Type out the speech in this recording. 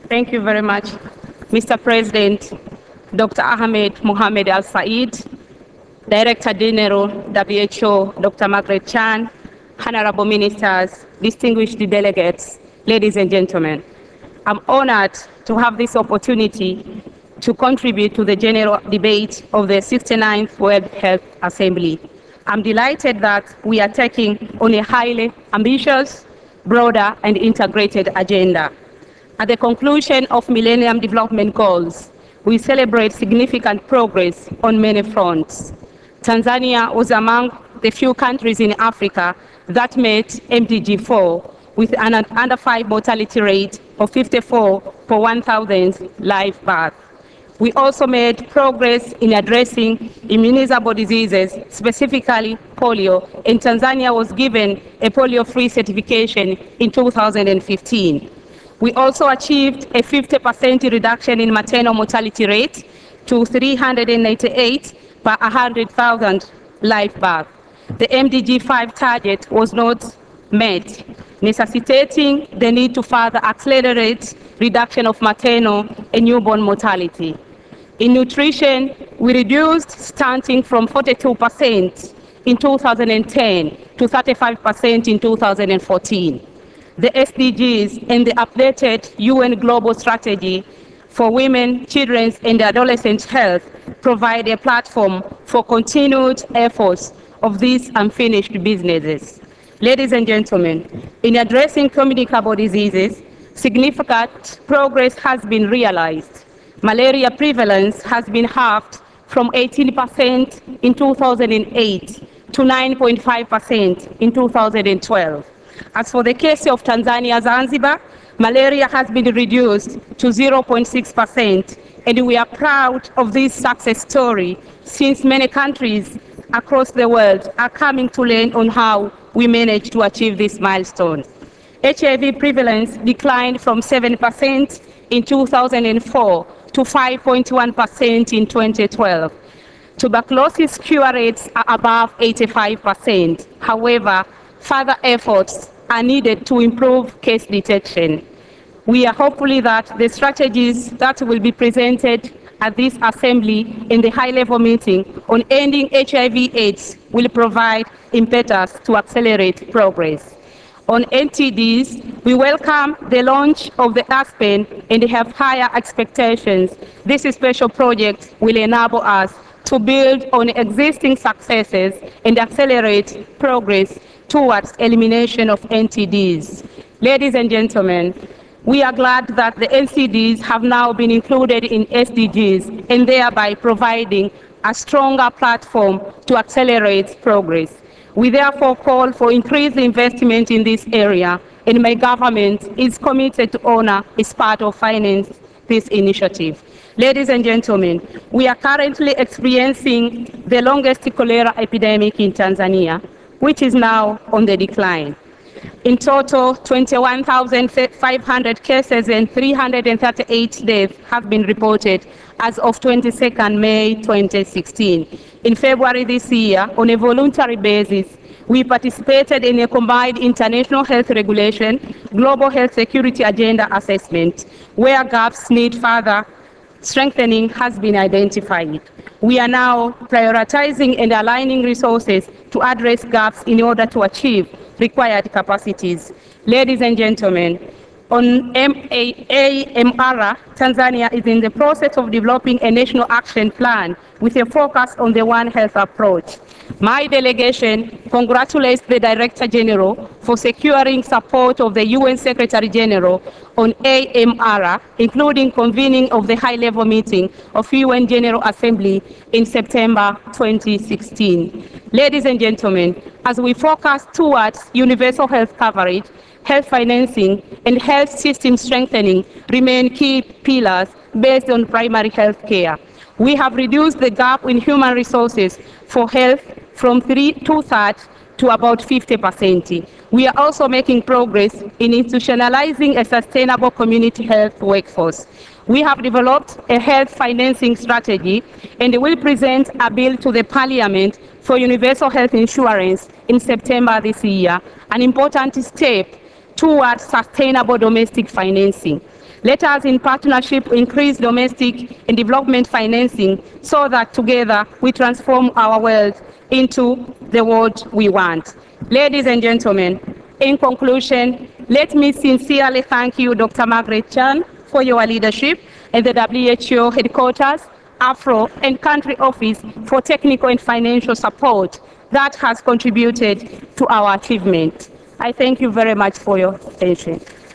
Thank you very much, Mr. President, Dr. Ahmed Mohamed Al Said, Director General, WHO, Dr. Margaret Chan, honorable ministers, distinguished delegates, ladies and gentlemen. I'm honored to have this opportunity to contribute to the general debate of the 69th World Health Assembly. I'm delighted that we are taking on a highly ambitious, broader, and integrated agenda. At the conclusion of Millennium Development Goals, we celebrate significant progress on many fronts. Tanzania was among the few countries in Africa that met MDG 4 with an under 5 mortality rate of 54 per 1,000 live births. We also made progress in addressing immunizable diseases, specifically polio, and Tanzania was given a polio-free certification in 2015. We also achieved a 50% reduction in maternal mortality rate to 398 per 100,000 live births. The MDG 5 target was not met, necessitating the need to further accelerate reduction of maternal and newborn mortality. In nutrition, we reduced stunting from 42% in 2010 to 35% in 2014. The SDGs and the updated UN Global Strategy for Women, Children's and Adolescent Health provide a platform for continued efforts of these unfinished businesses. Ladies and gentlemen, in addressing communicable diseases, significant progress has been realized. Malaria prevalence has been halved from 18% in 2008 to 9.5% in 2012. As for the case of Tanzania Zanzibar, malaria has been reduced to 0.6%, and we are proud of this success story since many countries across the world are coming to learn on how we managed to achieve this milestone. HIV prevalence declined from 7% in 2004 to 5.1% in 2012. Tuberculosis cure rates are above 85%. However, further efforts are needed to improve case detection. We are hopeful that the strategies that will be presented at this assembly in the high-level meeting on ending HIV/AIDS will provide impetus to accelerate progress. On NTDs, we welcome the launch of the ASPEN and have higher expectations. This special project will enable us to build on existing successes and accelerate progress towards elimination of NTDs. Ladies and gentlemen, we are glad that the NCDs have now been included in SDGs and thereby providing a stronger platform to accelerate progress. We therefore call for increased investment in this area, and my government is committed to honor its part of finance this initiative. Ladies and gentlemen, we are currently experiencing the longest cholera epidemic in Tanzania, which is now on the decline. In total, 21,500 cases and 338 deaths have been reported as of 22nd May 2016. In February this year, on a voluntary basis, we participated in a combined international health regulation, global health security agenda assessment, where gaps need further strengthening has been identified. We are now prioritizing and aligning resources to address gaps in order to achieve required capacities. Ladies and gentlemen, on AMR, Tanzania is in the process of developing a national action plan with a focus on the One Health approach. My delegation congratulates the Director General for securing support of the UN Secretary General on AMR, including convening of the high-level meeting of UN General Assembly in September 2016. Ladies and gentlemen, as we focus towards universal health coverage, health financing, and health system strengthening remain key pillars based on primary health care. We have reduced the gap in human resources for health from two-thirds to about 50%. We are also making progress in institutionalizing a sustainable community health workforce. We have developed a health financing strategy and will present a bill to the Parliament for universal health insurance in September this year, an important step towards sustainable domestic financing. Let us, in partnership, increase domestic and development financing so that together we transform our world into the world we want. Ladies and gentlemen, in conclusion, let me sincerely thank you, Dr. Margaret Chan, for your leadership, and the WHO headquarters, AFRO, and country office for technical and financial support that has contributed to our achievement. I thank you very much for your attention.